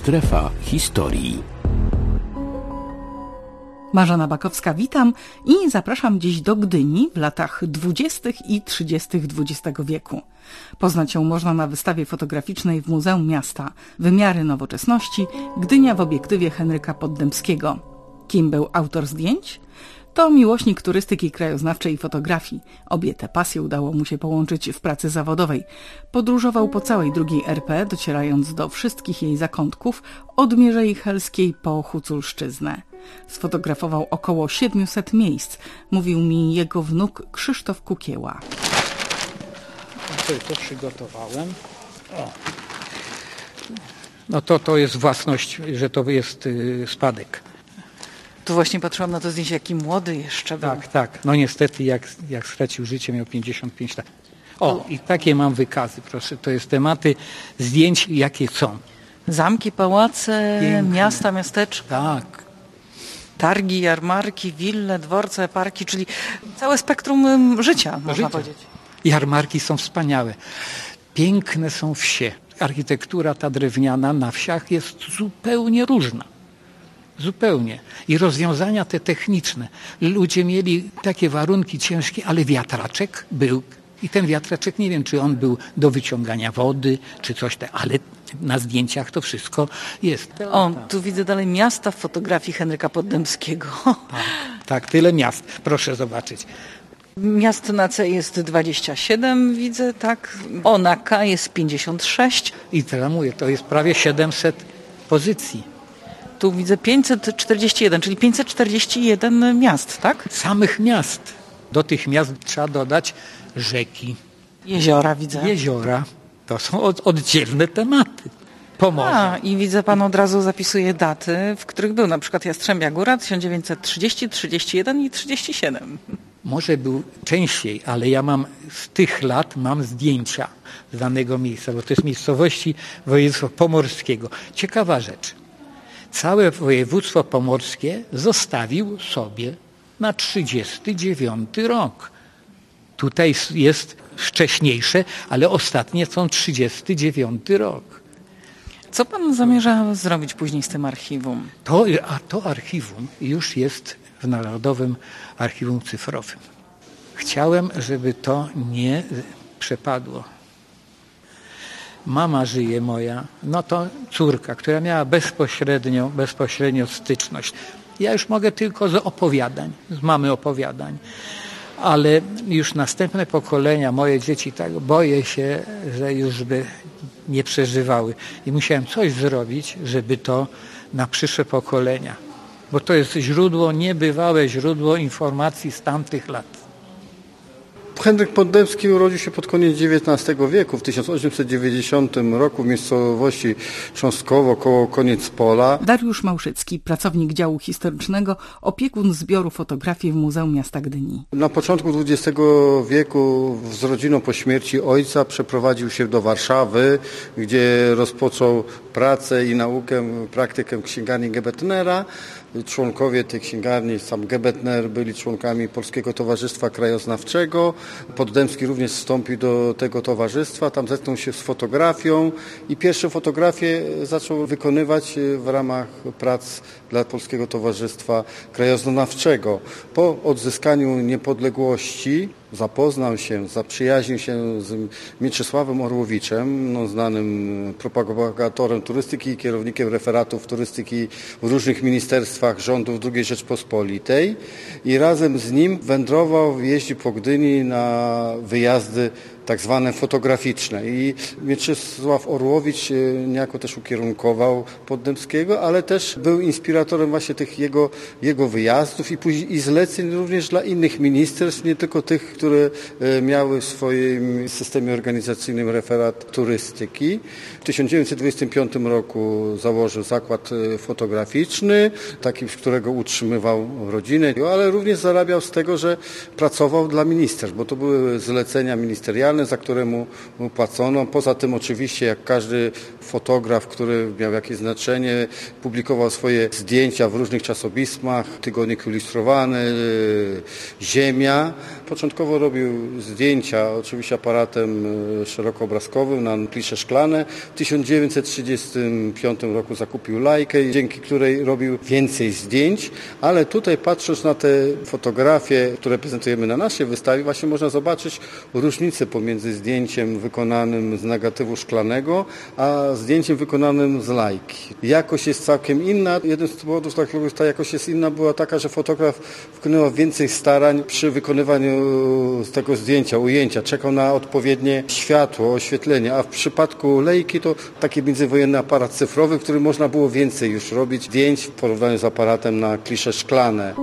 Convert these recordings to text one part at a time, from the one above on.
Strefa historii. Marzena Bakowska, witam i zapraszam dziś do Gdyni w latach 20. i 30. XX wieku. Poznać ją można na wystawie fotograficznej w Muzeum Miasta Wymiary Nowoczesności Gdynia w obiektywie Henryka Poddębskiego. Kim był autor zdjęć? To miłośnik turystyki krajoznawczej i fotografii. Obie te pasje udało mu się połączyć w pracy zawodowej. Podróżował po całej II RP, docierając do wszystkich jej zakątków, od Mierzei Helskiej po Huculszczyznę. Sfotografował około 700 miejsc, mówił mi jego wnuk Krzysztof Kukieła. To przygotowałem. No to jest własność, że to jest spadek. Tu właśnie patrzyłam na to zdjęcie, jaki młody jeszcze był. Tak. No niestety jak stracił życie, miał 55 lat. I takie mam wykazy, proszę. To jest tematy zdjęć, jakie są. Zamki, pałace, Piękne. miasta, miasteczka. Tak. Targi, jarmarki, wille, dworce, parki, czyli całe spektrum życia, można powiedzieć. Jarmarki są wspaniałe. Piękne są wsie. Architektura ta drewniana na wsiach jest zupełnie różna. Zupełnie. I rozwiązania te techniczne. Ludzie mieli takie warunki ciężkie, ale wiatraczek był. I ten wiatraczek, nie wiem, czy on był do wyciągania wody, czy coś tam, ale na zdjęciach to wszystko jest. Tu widzę dalej miasta w fotografii Henryka Poddębskiego. Tak, tyle miast. Proszę zobaczyć. Miast na C jest 27, widzę, tak. Na K jest 56. I tramuje, to jest prawie 700 pozycji. Tu widzę 541, czyli 541 miast, tak? Samych miast. Do tych miast trzeba dodać rzeki. Jeziora widzę. Jeziora. To są oddzielne tematy. Pomorze. I widzę, pan od razu zapisuje daty, w których był na przykład Jastrzębia Góra 1930, 31 i 37. Może był częściej, ale ja mam z tych lat zdjęcia z danego miejsca, bo to jest miejscowości województwa pomorskiego. Ciekawa rzecz. Całe województwo pomorskie zostawił sobie na 39 rok. Tutaj jest wcześniejsze, ale ostatnie są 39 rok. Co pan zamierza zrobić później z tym archiwum? To archiwum już jest w Narodowym Archiwum Cyfrowym. Chciałem, żeby to nie przepadło. Mama żyje moja, no to córka, która miała bezpośrednio styczność. Ja już mogę tylko z opowiadań, z mamy opowiadań, ale już następne pokolenia, moje dzieci, tak boję się, że już by nie przeżywały. I musiałem coś zrobić, żeby to na przyszłe pokolenia, bo to jest niebywałe źródło informacji z tamtych lat. Henryk Poddębski urodził się pod koniec XIX wieku, w 1890 roku w miejscowości Cząstkowo koło Koniecpola. Dariusz Małszycki, pracownik działu historycznego, opiekun zbioru fotografii w Muzeum Miasta Gdyni. Na początku XX wieku z rodziną po śmierci ojca przeprowadził się do Warszawy, gdzie rozpoczął pracę i naukę, praktykę księgarni Gebetnera. Członkowie tej księgarni, sam Gebetner, byli członkami Polskiego Towarzystwa Krajoznawczego. Poddębski również wstąpił do tego towarzystwa, tam zetknął się z fotografią i pierwsze fotografie zaczął wykonywać w ramach prac dla Polskiego Towarzystwa Krajoznawczego. Po odzyskaniu niepodległości zaprzyjaźnił się z Mieczysławem Orłowiczem, znanym propagatorem turystyki i kierownikiem referatów turystyki w różnych ministerstwach rządów II Rzeczpospolitej i razem z nim wędrował, jeździł po Gdyni na wyjazdy tak zwane fotograficzne. I Mieczysław Orłowicz niejako też ukierunkował Poddębskiego, ale też był inspiratorem właśnie tych jego wyjazdów i zleceń również dla innych ministerstw, nie tylko tych, które miały w swoim systemie organizacyjnym referat turystyki. W 1925 roku założył zakład fotograficzny, taki, z którego utrzymywał rodzinę, ale również zarabiał z tego, że pracował dla ministerstw, bo to były zlecenia ministerialne, specjalne, za które mu płacono. Poza tym oczywiście, jak każdy fotograf, który miał jakieś znaczenie, publikował swoje zdjęcia w różnych czasopismach, Tygodnik Ilustrowany, Ziemia. Początkowo robił zdjęcia oczywiście aparatem szerokoobrazkowym na klisze szklane. W 1935 roku zakupił Leikę, dzięki której robił więcej zdjęć, ale tutaj patrząc na te fotografie, które prezentujemy na naszej wystawie, właśnie można zobaczyć różnicę pomiędzy zdjęciem wykonanym z negatywu szklanego, a zdjęciem wykonanym z Leiky. Jakość jest całkiem inna. Jeden z powodów, dla których ta jakość jest inna, była taka, że fotograf wykonywał więcej starań przy wykonywaniu tego zdjęcia, ujęcia. Czekał na odpowiednie światło, oświetlenie, a w przypadku Leiky to taki międzywojenny aparat cyfrowy, w którym można było więcej już robić zdjęć w porównaniu z aparatem na klisze szklane.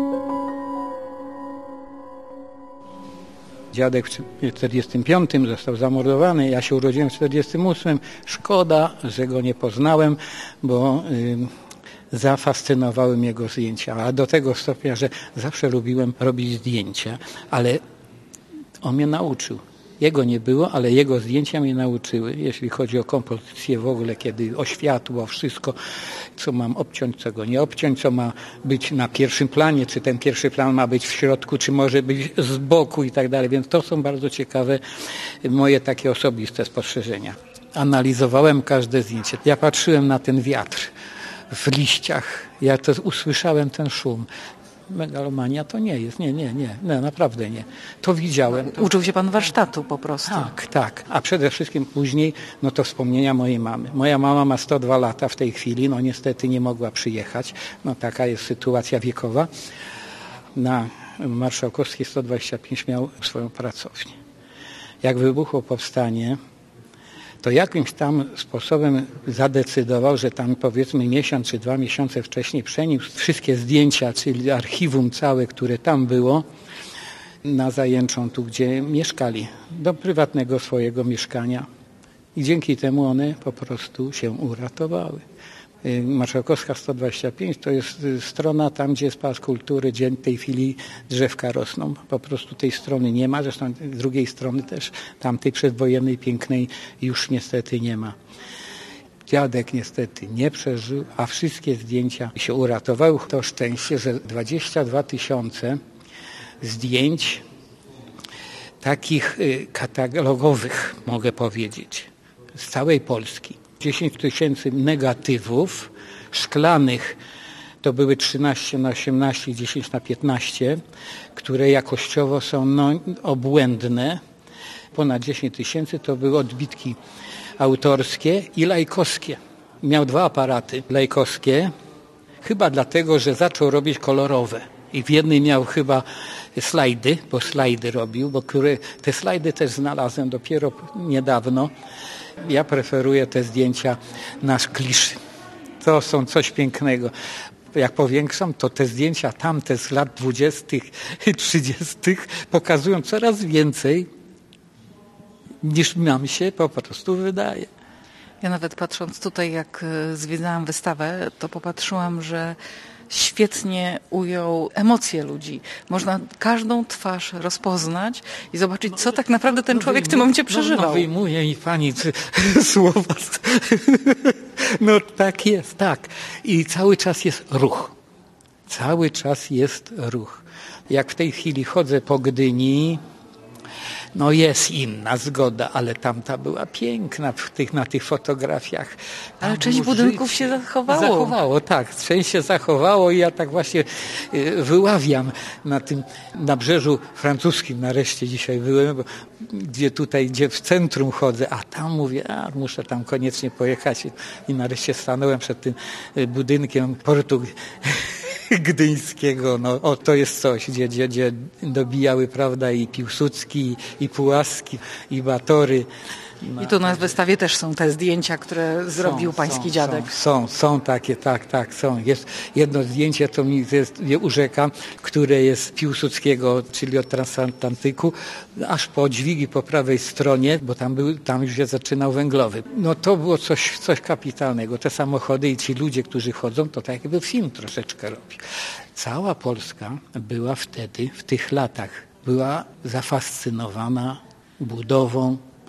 Dziadek w 1945 został zamordowany, ja się urodziłem w 1948. Szkoda, że go nie poznałem, bo zafascynowały mnie jego zdjęcia. A do tego stopnia, że zawsze lubiłem robić zdjęcia, ale on mnie nauczył. Jego nie było, ale jego zdjęcia mnie nauczyły, jeśli chodzi o kompozycję w ogóle, kiedy o światło, wszystko, co mam obciąć, co go nie obciąć, co ma być na pierwszym planie, czy ten pierwszy plan ma być w środku, czy może być z boku i tak dalej. Więc to są bardzo ciekawe moje takie osobiste spostrzeżenia. Analizowałem każde zdjęcie. Ja patrzyłem na ten wiatr w liściach. Ja to usłyszałem ten szum. Megalomania to nie jest. Nie, naprawdę nie. To widziałem. Uczył się pan warsztatu po prostu. Tak. A przede wszystkim później, no to wspomnienia mojej mamy. Moja mama ma 102 lata w tej chwili, no niestety nie mogła przyjechać. No taka jest sytuacja wiekowa. Na Marszałkowskiej 125 miał swoją pracownię. Jak wybuchło powstanie, to jakimś tam sposobem zadecydował, że tam powiedzmy miesiąc czy 2 miesiące wcześniej przeniósł wszystkie zdjęcia, czyli archiwum całe, które tam było, na Zajęczą, tu gdzie mieszkali, do prywatnego swojego mieszkania. I dzięki temu one po prostu się uratowały. Marszałkowska 125 to jest strona tam, gdzie jest Pałac Kultury, gdzie w tej chwili drzewka rosną. Po prostu tej strony nie ma, zresztą drugiej strony też, tamtej przedwojennej, pięknej już niestety nie ma. Dziadek niestety nie przeżył, a wszystkie zdjęcia się uratowały. To szczęście, że 22 000 zdjęć takich katalogowych, mogę powiedzieć, z całej Polski. 10 000 negatywów szklanych, to były 13x18, 10x15, które jakościowo są obłędne. Ponad 10 000 to były odbitki autorskie i lajkowskie. Miał 2 aparaty lajkowskie, chyba dlatego, że zaczął robić kolorowe. I w jednej miał chyba slajdy, bo slajdy robił, bo te slajdy też znalazłem dopiero niedawno. Ja preferuję te zdjęcia na kliszy. To są coś pięknego. Jak powiększam, to te zdjęcia tamte z lat 20., 30. pokazują coraz więcej, niż nam się po prostu wydaje. Ja nawet patrząc tutaj, jak zwiedzałam wystawę, to popatrzyłam, że świetnie ujął emocje ludzi. Można każdą twarz rozpoznać i zobaczyć, co tak naprawdę ten człowiek w tym momencie przeżywał. No wyjmuje mi pani słowa. No tak jest, tak. I cały czas jest ruch. Cały czas jest ruch. Jak w tej chwili chodzę po Gdyni, no jest inna zgoda, ale tamta była piękna na tych fotografiach. Ale część budynków się zachowało. Zachowało, tak. Część się zachowało i ja tak właśnie wyławiam na tym nabrzeżu francuskim. Nareszcie dzisiaj byłem, gdzie w centrum chodzę, a tam mówię, muszę tam koniecznie pojechać. I nareszcie stanąłem przed tym budynkiem portu gdyńskiego. No, to jest coś, gdzie dobijały, prawda, i Piłsudski, i Pułaski, i Batory. I tu na wystawie też są te zdjęcia, które zrobił pański dziadek. Są takie, tak, są. Jest jedno zdjęcie, to mnie urzeka, które jest Piłsudskiego, czyli od transatlantyku, aż po dźwigi po prawej stronie, bo tam już się zaczynał węglowy. No to było coś kapitalnego. Te samochody i ci ludzie, którzy chodzą, to tak jakby film troszeczkę robi. Cała Polska była wtedy, w tych latach, była zafascynowana budową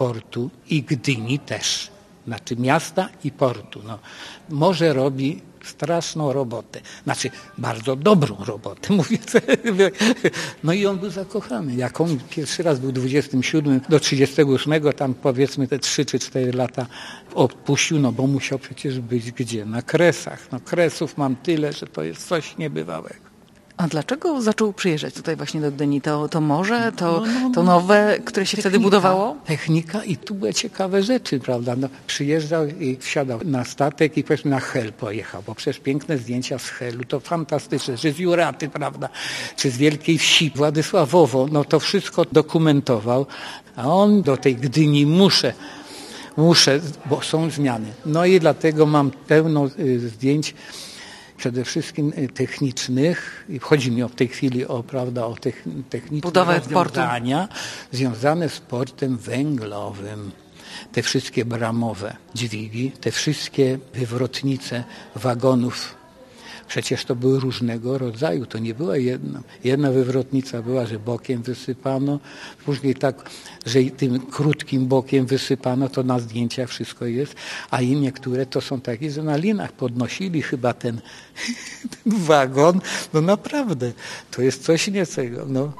portu i Gdyni też. Znaczy miasta i portu. No, morze robi straszną robotę. Znaczy bardzo dobrą robotę, mówię sobie. No i on był zakochany. Jak on pierwszy raz był 27 do 38, tam powiedzmy te 3 czy 4 lata odpuścił, no bo musiał przecież być gdzie? Na Kresach. No Kresów mam tyle, że to jest coś niebywałego. A dlaczego zaczął przyjeżdżać tutaj właśnie do Gdyni? To morze, to nowe, które się wtedy budowało? Technika i tu były ciekawe rzeczy, prawda? No, przyjeżdżał i wsiadał na statek i powiedzmy na Hel pojechał, bo przecież piękne zdjęcia z Helu, to fantastyczne, czy z Juraty, prawda? Czy z Wielkiej Wsi, Władysławowo, no to wszystko dokumentował, a on do tej Gdyni muszę, bo są zmiany. No i dlatego mam pełno zdjęć, przede wszystkim technicznych, i chodzi mi w tej chwili o techniczne rozwiązania związane z portem węglowym. Te wszystkie bramowe dźwigi, te wszystkie wywrotnice wagonów. Przecież to były różnego rodzaju, to nie była jedna. Jedna wywrotnica była, że bokiem wysypano, później tak, że tym krótkim bokiem wysypano, to na zdjęciach wszystko jest, a i niektóre to są takie, że na linach podnosili chyba ten wagon. No naprawdę, to jest coś niecego. No.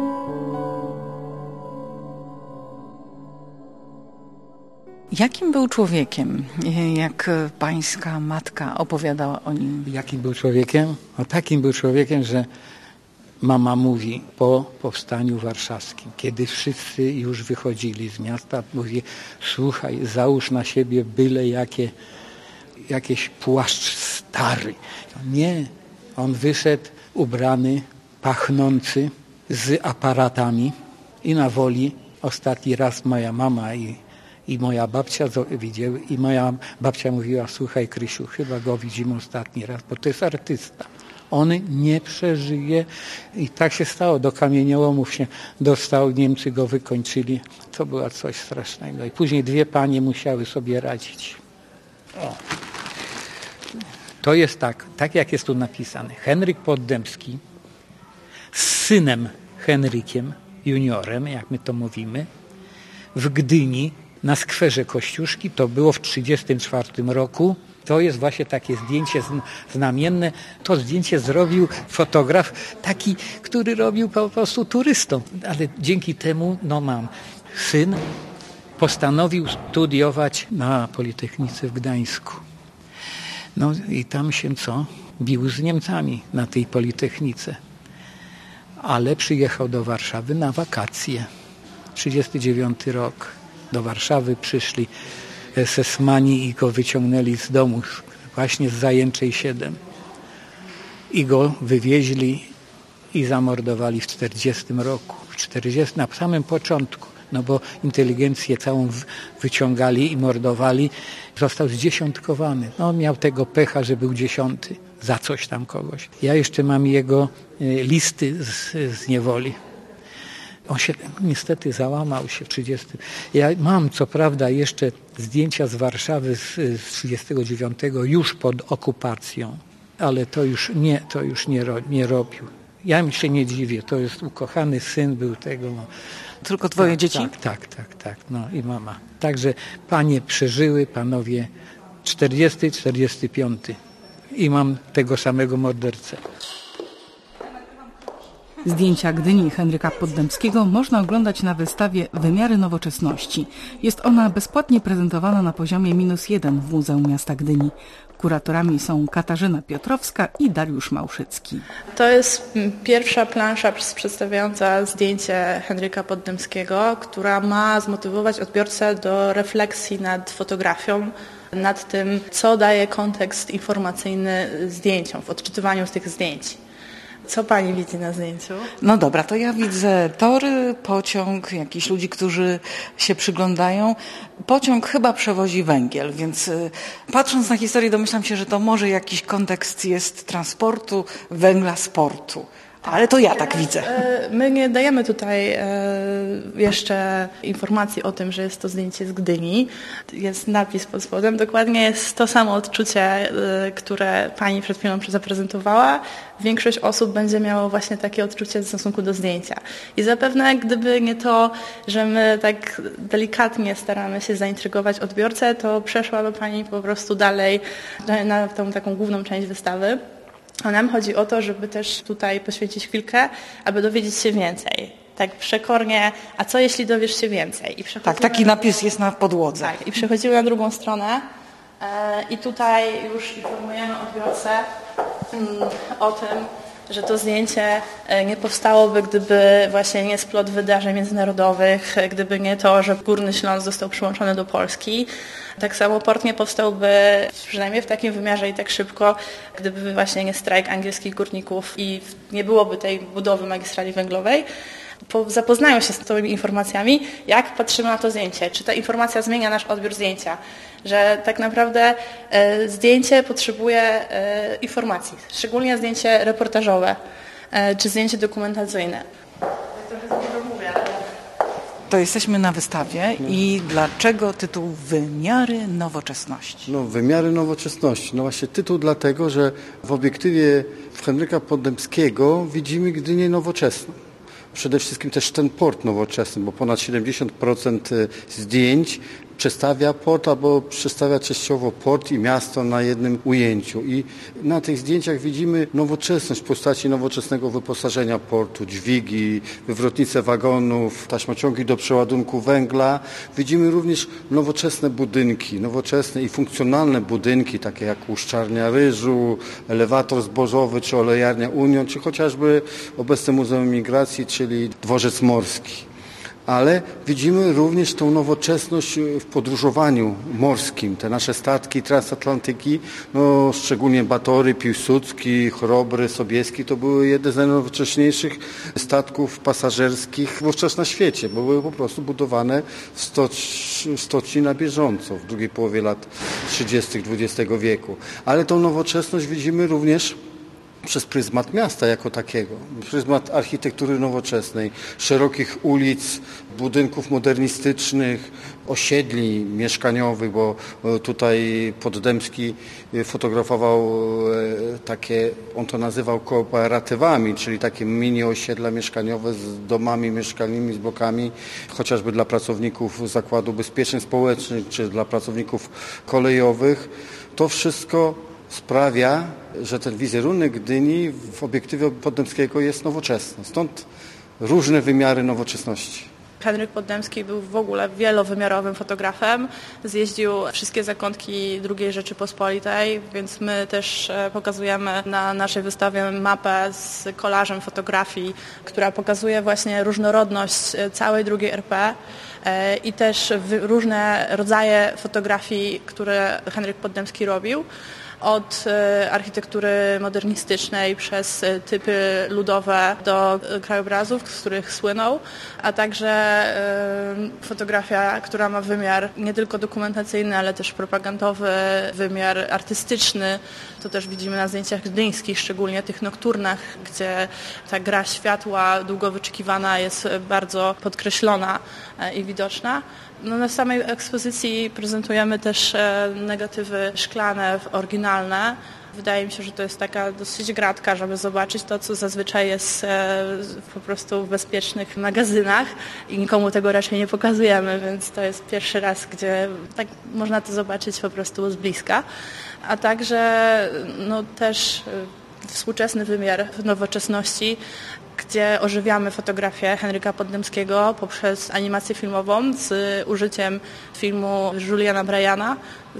Jakim był człowiekiem, jak pańska matka opowiadała o nim? Jakim był człowiekiem? O takim był człowiekiem, że mama mówi po powstaniu warszawskim, kiedy wszyscy już wychodzili z miasta, mówi: słuchaj, załóż na siebie byle jakiś płaszcz stary. Nie, on wyszedł ubrany, pachnący, z aparatami i na Woli ostatni raz moja mama i moja babcia widziały, i moja babcia mówiła: słuchaj, Krysiu, chyba go widzimy ostatni raz, bo to jest artysta. On nie przeżyje. I tak się stało. Do kamieniołomów się dostał, Niemcy go wykończyli. To było coś strasznego. I później 2 panie musiały sobie radzić. O. To jest tak jak jest tu napisane. Henryk Poddębski z synem Henrykiem juniorem, jak my to mówimy, w Gdyni na skwerze Kościuszki, to było w 1934 roku. To jest właśnie takie zdjęcie znamienne. To zdjęcie zrobił fotograf taki, który robił po prostu turystom. Ale dzięki temu, mam syn, postanowił studiować na Politechnice w Gdańsku. No i tam się bił z Niemcami na tej Politechnice. Ale przyjechał do Warszawy na wakacje. 1939 rok. Do Warszawy przyszli esesmani i go wyciągnęli z domu, właśnie z Zajęczej 7. I go wywieźli i zamordowali w 1940 roku. Na samym początku, bo inteligencję całą wyciągali i mordowali. Został zdziesiątkowany. On miał tego pecha, że był 10. za coś tam kogoś. Ja jeszcze mam jego listy z niewoli. On się niestety załamał się w 30. Ja mam co prawda jeszcze zdjęcia z Warszawy z 39 już pod okupacją, ale to już nie robił. Ja mi się nie dziwię, to jest ukochany syn był tego. Tylko twoje dzieci? Tak. I mama. Także panie przeżyły, panowie 40, 45 i mam tego samego mordercę. Zdjęcia Gdyni Henryka Poddębskiego można oglądać na wystawie Wymiary Nowoczesności. Jest ona bezpłatnie prezentowana na poziomie -1 w Muzeum Miasta Gdyni. Kuratorami są Katarzyna Piotrowska i Dariusz Małszycki. To jest pierwsza plansza przedstawiająca zdjęcie Henryka Poddębskiego, która ma zmotywować odbiorcę do refleksji nad fotografią, nad tym, co daje kontekst informacyjny zdjęciom, w odczytywaniu z tych zdjęć. Co pani widzi na zdjęciu? No dobra, to ja widzę tory, pociąg, jakichś ludzi, którzy się przyglądają. Pociąg chyba przewozi węgiel, więc patrząc na historię domyślam się, że to może jakiś kontekst jest transportu węgla z portu. Ale to ja tak widzę. My nie dajemy tutaj jeszcze informacji o tym, że jest to zdjęcie z Gdyni. Jest napis pod spodem. Dokładnie jest to samo odczucie, które pani przed chwilą zaprezentowała. Większość osób będzie miało właśnie takie odczucie w stosunku do zdjęcia. I zapewne gdyby nie to, że my tak delikatnie staramy się zaintrygować odbiorcę, to przeszłaby pani po prostu dalej na tą taką główną część wystawy. A nam chodzi o to, żeby też tutaj poświęcić chwilkę, aby dowiedzieć się więcej. Tak przekornie, a co jeśli dowiesz się więcej? Tak, taki napis jest na podłodze. Tak, i przechodzimy na drugą stronę i tutaj już informujemy odbiorcę o tym, że to zdjęcie nie powstałoby, gdyby właśnie nie splot wydarzeń międzynarodowych, gdyby nie to, że Górny Śląsk został przyłączony do Polski. Tak samo port nie powstałby przynajmniej w takim wymiarze i tak szybko, gdyby właśnie nie strajk angielskich górników i nie byłoby tej budowy magistrali węglowej. Zapoznają się z tymi informacjami, jak patrzymy na to zdjęcie. Czy ta informacja zmienia nasz odbiór zdjęcia? Że tak naprawdę zdjęcie potrzebuje informacji, szczególnie zdjęcie reportażowe czy zdjęcie dokumentacyjne. Trochę za dużo mówię, ale... To jesteśmy na wystawie i dlaczego tytuł Wymiary nowoczesności? Wymiary nowoczesności. Właśnie tytuł dlatego, że w obiektywie Henryka Poddębskiego widzimy Gdynię nowoczesną. Przede wszystkim też ten port nowoczesny, bo ponad 70% zdjęć przedstawia port albo przedstawia częściowo port i miasto na jednym ujęciu. I na tych zdjęciach widzimy nowoczesność w postaci nowoczesnego wyposażenia portu, dźwigi, wywrotnice wagonów, taśmociągi do przeładunku węgla. Widzimy również nowoczesne budynki, nowoczesne i funkcjonalne budynki, takie jak Łuszczarnia Ryżu, elewator zbożowy, czy olejarnia Union, czy chociażby obecne Muzeum Migracji, czyli dworzec morski. Ale widzimy również tą nowoczesność w podróżowaniu morskim. Te nasze statki transatlantyki, szczególnie Batory, Piłsudski, Chrobry, Sobieski, to były jedne z najnowocześniejszych statków pasażerskich wówczas na świecie, bo były po prostu budowane w stoczni na bieżąco w drugiej połowie lat 30. XX wieku. Ale tą nowoczesność widzimy również przez pryzmat miasta jako takiego, pryzmat architektury nowoczesnej, szerokich ulic, budynków modernistycznych, osiedli mieszkaniowych, bo tutaj Poddębski fotografował takie, on to nazywał kooperatywami, czyli takie mini osiedla mieszkaniowe z domami mieszkalnymi, z blokami, chociażby dla pracowników Zakładu Ubezpieczeń Społecznych, czy dla pracowników kolejowych. To wszystko sprawia, że ten wizerunek Gdyni w obiektywie Poddębskiego jest nowoczesny. Stąd różne wymiary nowoczesności. Henryk Poddębski był w ogóle wielowymiarowym fotografem. Zjeździł wszystkie zakątki II Rzeczypospolitej, więc my też pokazujemy na naszej wystawie mapę z kolażem fotografii, która pokazuje właśnie różnorodność całej II RP i też różne rodzaje fotografii, które Henryk Poddębski robił. Od architektury modernistycznej przez typy ludowe do krajobrazów, z których słynął, a także fotografia, która ma wymiar nie tylko dokumentacyjny, ale też propagandowy, wymiar artystyczny. To też widzimy na zdjęciach gdyńskich, szczególnie tych nokturnach, gdzie ta gra światła długo wyczekiwana jest bardzo podkreślona i widoczna. Na samej ekspozycji prezentujemy też negatywy szklane, oryginalne. Wydaje mi się, że to jest taka dosyć gratka, żeby zobaczyć to, co zazwyczaj jest po prostu w bezpiecznych magazynach i nikomu tego raczej nie pokazujemy, więc to jest pierwszy raz, gdzie tak można to zobaczyć po prostu z bliska. A także też współczesny wymiar nowoczesności, gdzie ożywiamy fotografię Henryka Poddębskiego poprzez animację filmową z użyciem filmu Juliana Bryana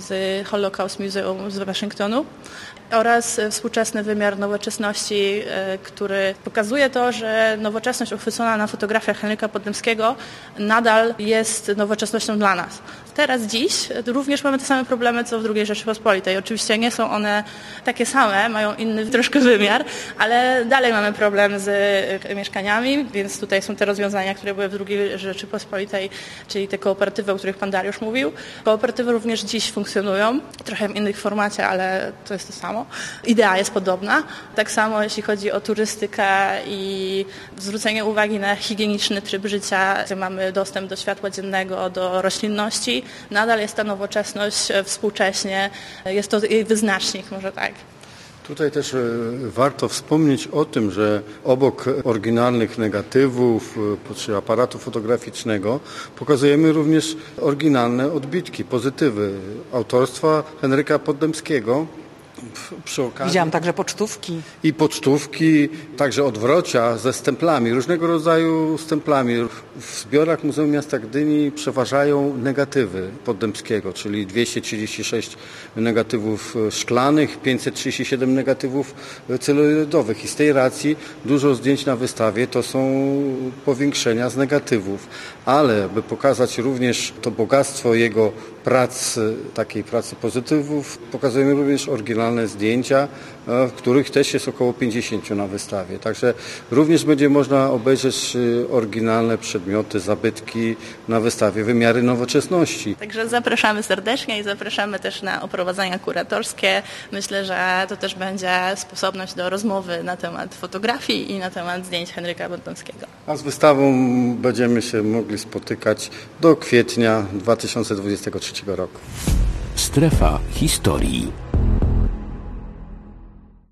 z Holocaust Museum z Waszyngtonu oraz współczesny wymiar nowoczesności, który pokazuje to, że nowoczesność uchwycona na fotografiach Henryka Poddębskiego nadal jest nowoczesnością dla nas. Dziś również mamy te same problemy, co w II Rzeczypospolitej. Oczywiście nie są one takie same, mają inny troszkę wymiar, ale dalej mamy problem z mieszkaniami, więc tutaj są te rozwiązania, które były w II Rzeczypospolitej, czyli te kooperatywy, o których pan Dariusz mówił. Kooperatywy również dziś funkcjonują, trochę w innych formacie, ale to jest to samo. Idea jest podobna. Tak samo jeśli chodzi o turystykę i zwrócenie uwagi na higieniczny tryb życia, gdzie mamy dostęp do światła dziennego, do roślinności. Nadal jest ta nowoczesność współcześnie, jest to jej wyznacznik, może tak. Tutaj też warto wspomnieć o tym, że obok oryginalnych negatywów czy aparatu fotograficznego pokazujemy również oryginalne odbitki, pozytywy autorstwa Henryka Poddębskiego. Przy okazji. Widziałam także pocztówki. I pocztówki, także odwrocia ze stemplami, różnego rodzaju stemplami. W zbiorach Muzeum Miasta Gdyni przeważają negatywy Poddębskiego, czyli 236 negatywów szklanych, 537 negatywów celuloidowych. I z tej racji dużo zdjęć na wystawie to są powiększenia z negatywów. Ale by pokazać również to bogactwo jego prac, takiej pracy pozytywów, pokazujemy również oryginalne zdjęcia, których też jest około 50 na wystawie. Także również będzie można obejrzeć oryginalne przedmioty, zabytki na wystawie Wymiary nowoczesności. Także zapraszamy serdecznie i zapraszamy też na oprowadzania kuratorskie. Myślę, że to też będzie sposobność do rozmowy na temat fotografii i na temat zdjęć Henryka Poddębskiego. A z wystawą będziemy się mogli spotykać do kwietnia 2023 roku. Strefa historii.